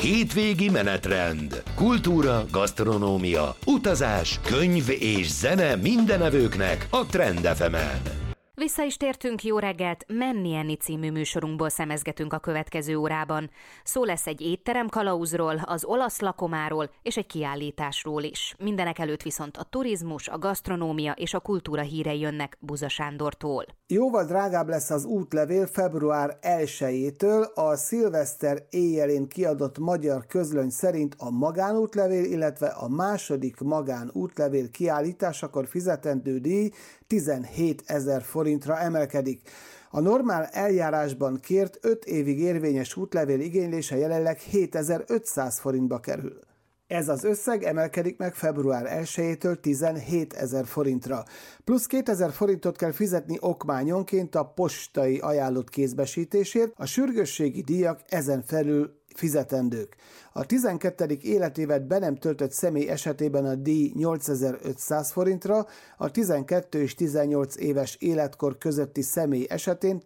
Hétvégi menetrend. Kultúra, gasztronómia, utazás, könyv és zene mindenevőknek a Trend FM-en. Vissza is tértünk, jó reggelt! Menni enni című műsorunkból szemezgetünk a következő órában. Szó lesz egy étterem kalauzról, az olasz lakomáról és egy kiállításról is. Mindenek előtt viszont a turizmus, a gasztronómia és a kultúra hírei jönnek Buza Sándortól. Jóval drágább lesz az útlevél február 1-től. A szilveszter éjjelén kiadott magyar közlöny szerint a magánútlevél, illetve a második magánútlevél kiállításakor fizetendő díj 17 000 forintra emelkedik. A normál eljárásban kért 5 évig érvényes útlevél igénylése jelenleg 7500 forintba kerül. Ez az összeg emelkedik meg február 1-től 17 000 forintra. Plusz 2000 forintot kell fizetni okmányonként a postai ajánlott kézbesítésért, a sürgősségi díjak ezen felül fizetendők. A 12. életévet be nem töltött személy esetében a díj 8500 forintra, a 12 és 18 éves életkor közötti személy esetén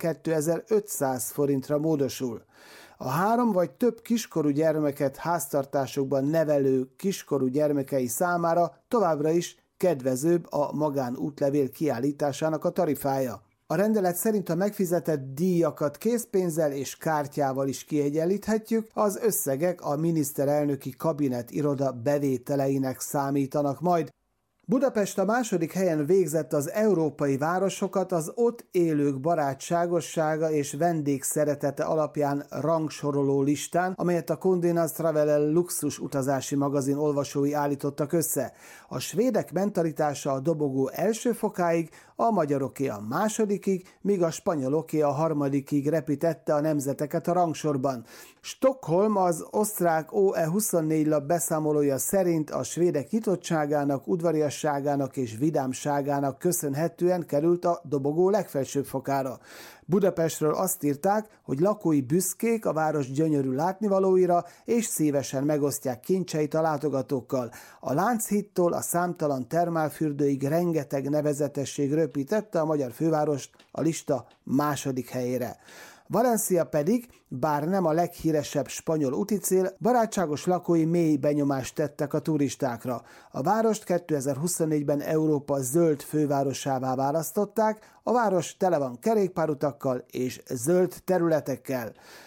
12500 forintra módosul. A 3 vagy több kiskorú gyermeket háztartásokban nevelő kiskorú gyermekei számára továbbra is kedvezőbb a magánútlevél kiállításának a tarifája. A rendelet szerint a megfizetett díjakat készpénzzel és kártyával is kiegyenlíthetjük, az összegek a miniszterelnöki kabinet iroda bevételeinek számítanak majd. Budapest a második helyen végzett az európai városokat az ott élők barátságossága és vendégszeretete alapján rangsoroló listán, amelyet a Condé Nast Traveler luxus utazási magazin olvasói állítottak össze. A svédek mentalitása a dobogó első fokáig, a magyaroké a másodikig, míg a spanyoloké a harmadikig repítette a nemzeteket a rangsorban. Stockholm az osztrák OE24 lap beszámolója szerint a svédek nyitottságának, udvariasságának és vidámságának köszönhetően került a dobogó legfelsőbb fokára. Budapestről azt írták, hogy lakói büszkék a város gyönyörű látnivalóira, és szívesen megosztják kincseit a látogatókkal. A Lánchídtól a számtalan termálfürdőig rengeteg nevezetesség röpítette a magyar fővárost a lista második helyére. Valencia pedig, bár nem a leghíresebb spanyol úticél, barátságos lakói mély benyomást tettek a turistákra. A várost 2024-ben Európa zöld fővárosává választották, a város tele van kerékpárutakkal és zöld területekkel.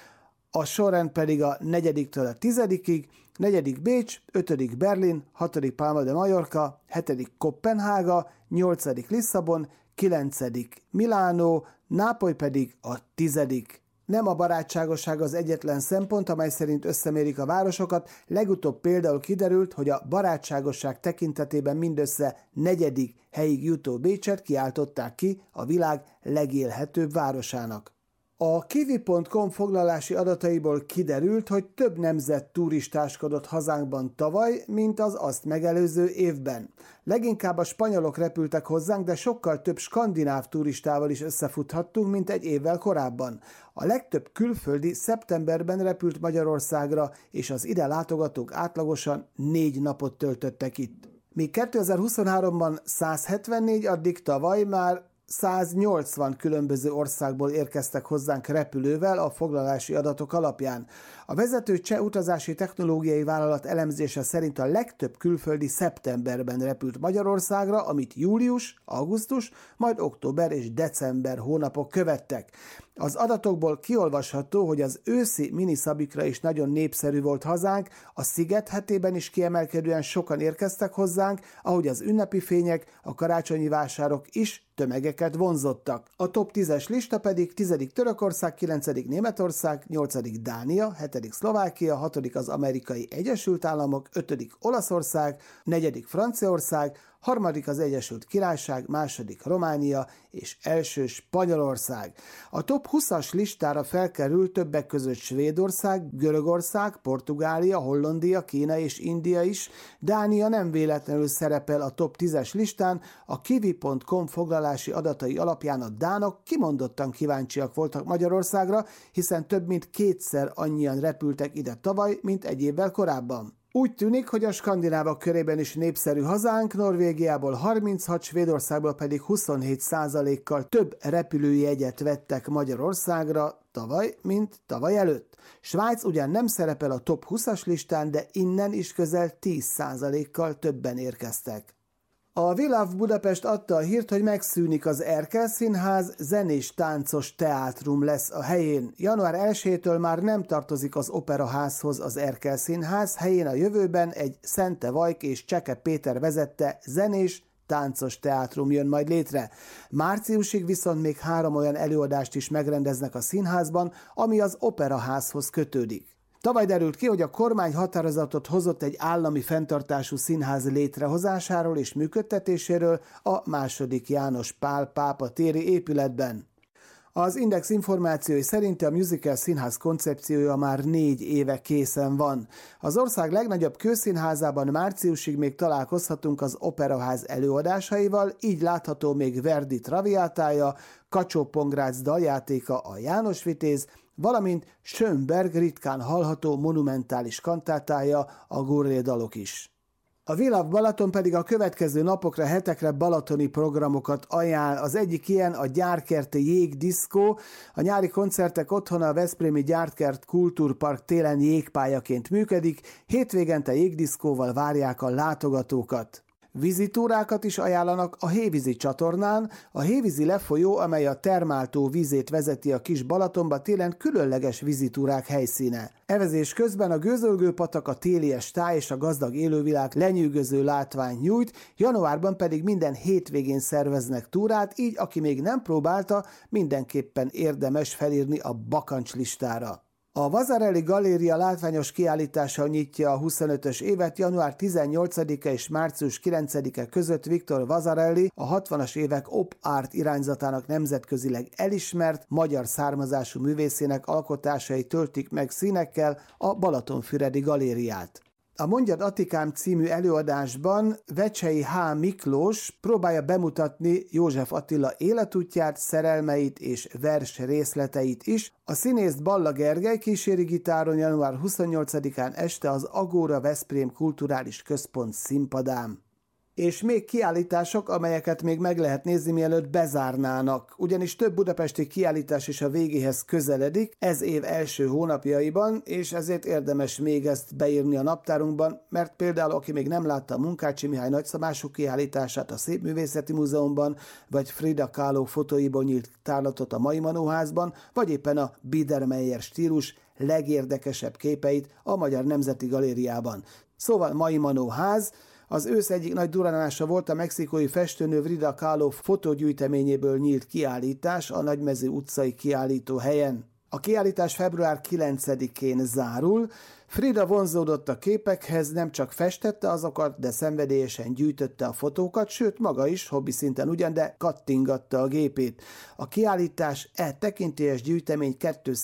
A sorrend pedig a 4-től a 10-ig, 4. Bécs, 5. Berlin, 6. Palma de Mallorca, 7. Koppenhága, 8. Lisszabon, 9. Milánó, Nápoly pedig a 10. Nem a barátságosság az egyetlen szempont, amely szerint összemérik a városokat. Legutóbb például kiderült, hogy a barátságosság tekintetében mindössze 4. helyig jutó Bécset kiáltották ki a világ legélhetőbb városának. A kiwi.com foglalási adataiból kiderült, hogy több nemzet turistáskodott hazánkban tavaly, mint az azt megelőző évben. Leginkább a spanyolok repültek hozzánk, de sokkal több skandináv turistával is összefuthattunk, mint egy évvel korábban. A legtöbb külföldi szeptemberben repült Magyarországra, és az ide látogatók átlagosan 4 napot töltöttek itt. Míg 2023-ban 174, addig tavaly már 180 különböző országból érkeztek hozzánk repülővel a foglalási adatok alapján. A vezető cseh utazási technológiai vállalat elemzése szerint a legtöbb külföldi szeptemberben repült Magyarországra, amit július, augusztus, majd október és december hónapok követtek. Az adatokból kiolvasható, hogy az őszi miniszabikra is nagyon népszerű volt hazánk, a sziget hetében is kiemelkedően sokan érkeztek hozzánk, ahogy az ünnepi fények, a karácsonyi vásárok is tömegeket vonzottak. A top 10-es lista pedig 10. Törökország, 9. Németország, 8. Dánia, 7. Szlovákia, 6. az Amerikai Egyesült Államok, 5. Olaszország, 4. Franciaország, 3. az Egyesült Királyság, 2. Románia és 1. Spanyolország. A top 20-as listára felkerül többek között Svédország, Görögország, Portugália, Hollandia, Kína és India is. Dánia nem véletlenül szerepel a top 10-es listán, a kiwi.com foglalási adatai alapján a dánok kimondottan kíváncsiak voltak Magyarországra, hiszen több mint 2-szer annyian repültek ide tavaly, mint egy évvel korábban. Úgy tűnik, hogy a skandinávok körében is népszerű hazánk, Norvégiából 36, Svédországból pedig 27%-kal több repülőjegyet vettek Magyarországra tavaly, mint tavaly előtt. Svájc ugyan nem szerepel a top 20-as listán, de innen is közel 10%-kal többen érkeztek. A We Love Budapest adta a hírt, hogy megszűnik az Erkel Színház, zenés-táncos teátrum lesz a helyén. Január 1-től már nem tartozik az Operaházhoz az Erkel Színház, helyén a jövőben egy Szente Vajk és Cseke Péter vezette zenés-táncos teátrum jön majd létre. Márciusig viszont még 3 olyan előadást is megrendeznek a színházban, ami az Operaházhoz kötődik. Tavaly derült ki, hogy a kormány határozatot hozott egy állami fenntartású színház létrehozásáról és működtetéséről a II. János Pál pápa téri épületben. Az Index információi szerint a musical színház koncepciója már 4 éve készen van. Az ország legnagyobb kőszínházában márciusig még találkozhatunk az Operaház előadásaival, így látható még Verdi Traviátája, Kacsó-Pongrác daljátéka a János Vitéz, valamint Schönberg ritkán hallható monumentális kantátája, a Gurré dalok is. A We Love Balaton pedig a következő napokra, hetekre balatoni programokat ajánl. Az egyik ilyen a Gyárkerti Jégdiszkó. A nyári koncertek otthona a Veszprémi Gyárkert Kultúrpark télen jégpályaként működik, hétvégente jégdiszkóval várják a látogatókat. Vízitúrákat is ajánlanak a Hévízi csatornán. A Hévízi lefolyó, amely a Termáltó vízét vezeti a Kis Balatonba, télen különleges vízitúrák helyszíne. Evezés közben a gőzölgő patak, a télies táj és a gazdag élővilág lenyűgöző látványt nyújt, januárban pedig minden hétvégén szerveznek túrát, így aki még nem próbálta, mindenképpen érdemes felírni a bakancslistára. A Vasarely Galéria látványos kiállítással nyitja a 25-ös évet. Január 18-a és március 9-e között Viktor Vasarely, a 60-as évek op art irányzatának nemzetközileg elismert magyar származású művészének alkotásai töltik meg színekkel a Balatonfüredi Galériát. A Mondjad Attikám című előadásban Vecsei H. Miklós próbálja bemutatni József Attila életútját, szerelmeit és vers részleteit is. A színészt Balla Gergely kíséri gitáron január 28-án este az Agóra Veszprém Kulturális Központ színpadán. És még kiállítások, amelyeket még meg lehet nézni, mielőtt bezárnának. Ugyanis több budapesti kiállítás is a végéhez közeledik, ez év első hónapjaiban, és ezért érdemes még ezt beírni a naptárunkban, mert például aki még nem látta a Munkácsi Mihály nagyszabású kiállítását a Szépművészeti Múzeumban, vagy Frida Kahlo fotóiból nyílt tárlatot a Mai Manóházban, vagy éppen a Biedermeier stílus legérdekesebb képeit a Magyar Nemzeti Galériában. Szóval Mai Manóház. Az ősz egyik nagy duranása volt a mexikói festőnő Frida Kahlo fotógyűjteményéből nyílt kiállítás a Nagymező utcai kiállító helyen. A kiállítás február 9-én zárul. Frida vonzódott a képekhez, nem csak festette azokat, de szenvedélyesen gyűjtötte a fotókat, sőt maga is, hobbi szinten ugyan, de kattingatta a gépét. A kiállítás tekintélyes gyűjtemény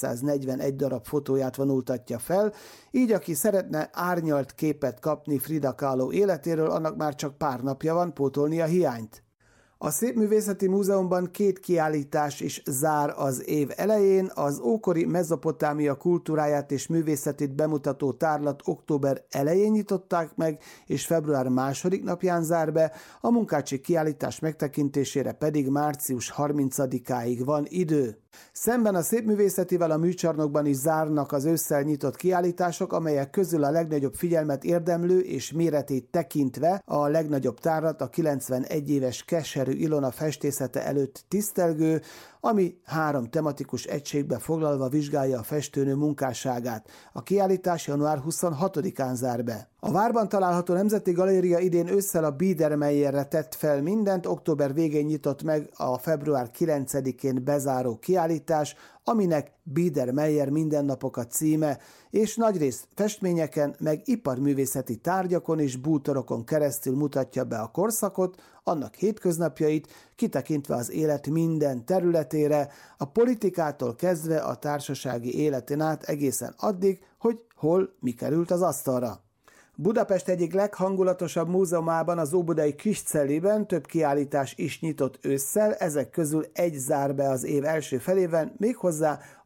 241 darab fotóját vonultatja fel, így aki szeretne árnyalt képet kapni Frida Kahlo életéről, annak már csak pár napja van pótolni a hiányt. A Szépművészeti Múzeumban 2 kiállítás is zár az év elején, az ókori Mezopotámia kultúráját és művészetét bemutató tárlat október elején nyitották meg, és február 2. napján zár be, a Munkácsi kiállítás megtekintésére pedig március 30-áig van idő. Szemben a Szépművészetivel a Műcsarnokban is zárnak az ősszel nyitott kiállítások, amelyek közül a legnagyobb figyelmet érdemlő és méretét tekintve a legnagyobb tárlat a 91 éves Keserű Ilona festészete előtt tisztelgő, ami 3 tematikus egységbe foglalva vizsgálja a festőnő munkásságát. A kiállítás január 26-án zár be. A várban található Nemzeti Galéria idén ősszel a Biedermeierre tett fel mindent, október végén nyitott meg a február 9-én bezáró kiállítás, aminek Biedermeier mindennapok a címe, és nagyrészt festményeken, meg iparművészeti tárgyakon és bútorokon keresztül mutatja be a korszakot, annak hétköznapjait, kitekintve az élet minden területére, a politikától kezdve a társasági életen át egészen addig, hogy hol mi került az asztalra. Budapest egyik leghangulatosabb múzeumában, az óbudai Kiscelliben több kiállítás is nyitott ősszel, ezek közül egy zár be az év első felében, méghozzá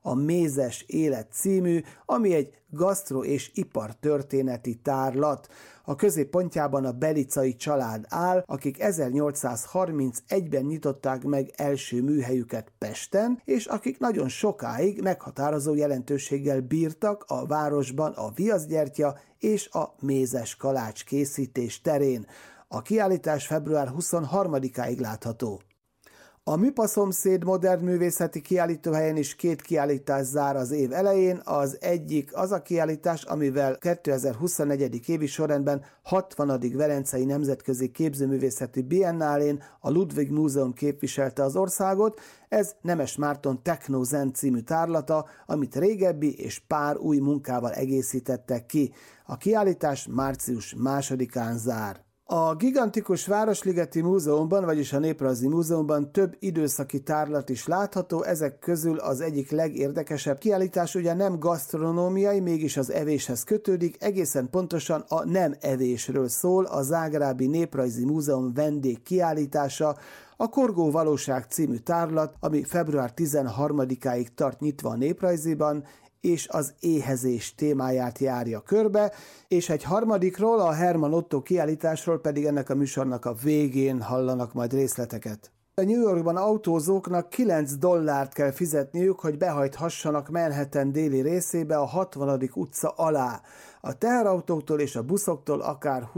a Mézes élet című, ami egy gasztro- és ipartörténeti tárlat. A középpontjában a Belicai család áll, akik 1831-ben nyitották meg első műhelyüket Pesten, és akik nagyon sokáig meghatározó jelentőséggel bírtak a városban a viaszgyertya és a mézes kalács készítés terén. A kiállítás február 23-áig látható. A Műpa szomszéd modern művészeti kiállítóhelyen is 2 kiállítás zár az év elején. Az egyik az a kiállítás, amivel 2024. évi sorrendben 60. Velencei Nemzetközi Képzőművészeti Biennálén a Ludwig Múzeum képviselte az országot. Ez Nemes Márton Techno Zen című tárlata, amit régebbi és pár új munkával egészítettek ki. A kiállítás március 2-án zár. A gigantikus Városligeti Múzeumban, vagyis a Néprajzi Múzeumban több időszaki tárlat is látható, ezek közül az egyik legérdekesebb kiállítás ugye nem gasztronómiai, mégis az evéshez kötődik, egészen pontosan a nem evésről szól, a Zágrábi Néprajzi Múzeum vendégkiállítása, a Korgó Valóság című tárlat, ami február 13-áig tart nyitva a Néprajziban, és az éhezés témáját járja körbe, és egy harmadikról, a Herman Otto kiállításról pedig ennek a műsornak a végén hallanak majd részleteket. A New Yorkban autózóknak $9 kell fizetniük, hogy behajthassanak Manhattan déli részébe a 60. utca alá. A teherautóktól és a buszoktól akár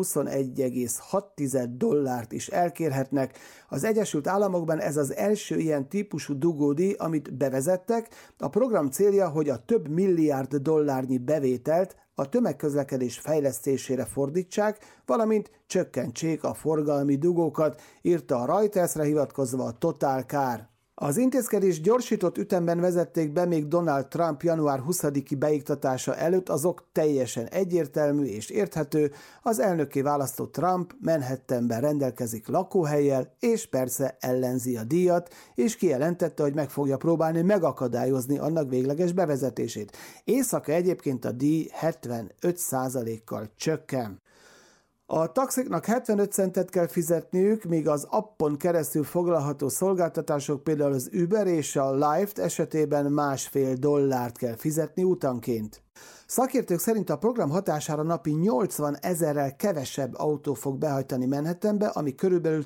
$21,6 is elkérhetnek. Az Egyesült Államokban ez az első ilyen típusú dugódíj, amit bevezettek. A program célja, hogy a több milliárd dollárnyi bevételt a tömegközlekedés fejlesztésére fordítsák, valamint csökkentsék a forgalmi dugókat, írta a Reutersre hivatkozva a Total Car. Az intézkedést gyorsított ütemben vezették be még Donald Trump január 20-i beiktatása előtt, az ok teljesen egyértelmű és érthető, az elnökké választott Trump Manhattanben rendelkezik lakóhellyel, és persze ellenzi a díjat, és kijelentette, hogy meg fogja próbálni megakadályozni annak végleges bevezetését. Éjszaka egyébként a díj 75%-kal csökken. A taxiknak 75 centet kell fizetniük, míg az appon keresztül foglalható szolgáltatások, például az Uber és a Lyft esetében $1,5 kell fizetni utanként. Szakértők szerint a program hatására napi 80 000-rel kevesebb autó fog behajtani Manhattanbe, ami körülbelül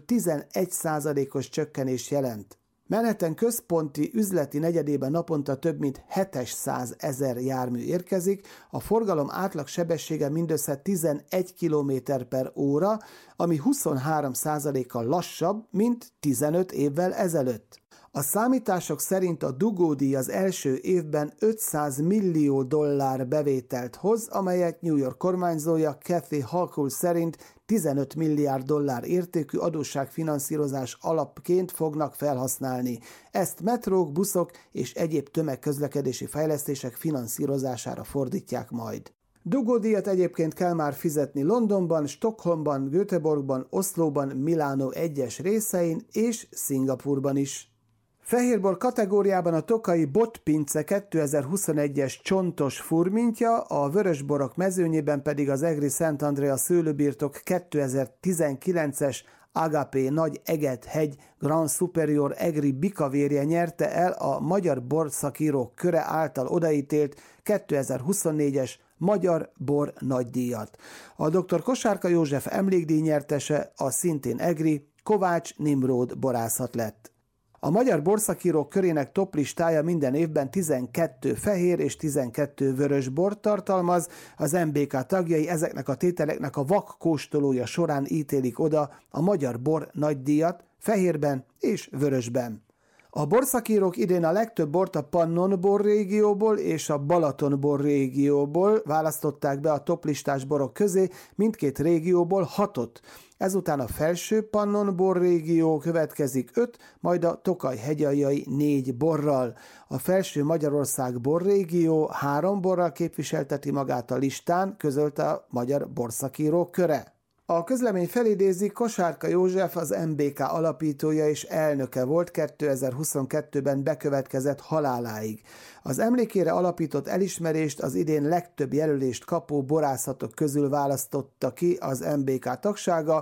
11%-os csökkenést jelent. Manhattan központi üzleti negyedében naponta több mint 700 000 jármű érkezik, a forgalom átlag sebessége mindössze 11 km/óra, ami 23%-kal lassabb, mint 15 évvel ezelőtt. A számítások szerint a dugódíj az első évben $500 millió bevételt hoz, amelyet New York kormányzója Kathy Hochul szerint $15 milliárd értékű adósságfinanszírozás alapként fognak felhasználni. Ezt metrók, buszok és egyéb tömegközlekedési fejlesztések finanszírozására fordítják majd. Dugódíjat egyébként kell már fizetni Londonban, Stockholmban, Göteborgban, Oszlóban, Milánó egyes részein és Szingapurban is. Fehérbor kategóriában a Tokai Botpince 2021-es csontos furmintja, a vörösborok mezőnyében pedig az egri Szent Andrea szőlőbirtok 2019-es Agapé Nagy Eget-hegy Grand Superior egri bikavérje nyerte el a Magyar Borszakírók Köre által odaítélt 2024-es Magyar Bor Nagydíjat. A dr. Kosárka József emlékdíj nyertese a szintén egri Kovács Nimród borászat lett. A Magyar Borszakírók Körének toplistája minden évben 12 fehér és 12 vörös bort tartalmaz, az MBK tagjai ezeknek a tételeknek a vakkóstolója során ítélik oda a Magyar Bor Nagydíjat fehérben és vörösben. A borszakírók idén a legtöbb bort a Pannon bor régióból és a Balaton bor régióból választották be a toplistás borok közé, mindkét régióból 6-ot. Ezután a felső Pannon bor régió következik 5, majd a Tokaj-hegyaljai 4 borral. A felső Magyarország bor régió 3 borral képviselteti magát a listán, közölte a Magyar Borszakírók Köre. A közlemény felidézi, Kosárka József az MBK alapítója és elnöke volt 2022-ben bekövetkezett haláláig. Az emlékére alapított elismerést az idén legtöbb jelölést kapó borászatok közül választotta ki az MBK tagsága,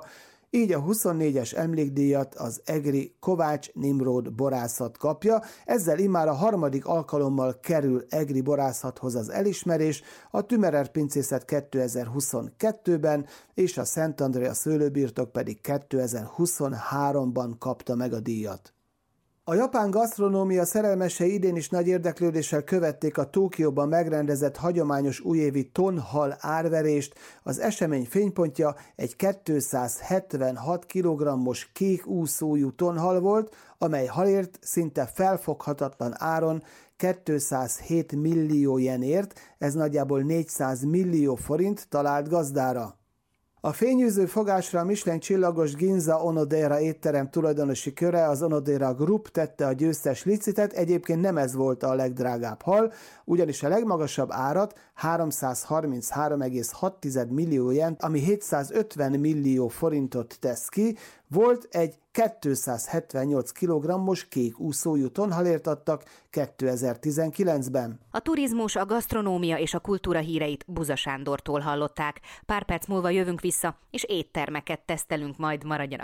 így a 24-es emlékdíjat az egri Kovács Nimród borászat kapja, ezzel immár a harmadik alkalommal kerül egri borászathoz az elismerés, a Tümerer pincészet 2022-ben, és a Szentandrea szőlőbirtok pedig 2023-ban kapta meg a díjat. A japán gasztronómia szerelmesei idén is nagy érdeklődéssel követték a Tokióban megrendezett hagyományos újévi tonhal árverést. Az esemény fénypontja egy 276 kg-os kék úszójú tonhal volt, amely halért szinte felfoghatatlan áron 207 millió jenért, ez nagyjából 400 millió forint talált gazdára. A fényűző fogásra a Michelin csillagos Ginza Onodera étterem tulajdonosi köre, az Onodera Group tette a győztes licitet, egyébként nem ez volt a legdrágább hal, ugyanis a legmagasabb árat 333,6 millió jen, ami 750 millió forintot tesz ki, volt egy 278 kg-os kék úszójú tonhalért adtak 2019-ben. A turizmus, a gasztronómia és a kultúra híreit Buza Sándortól hallották. Pár perc múlva jövünk vissza, és éttermeket tesztelünk, majd maradjanak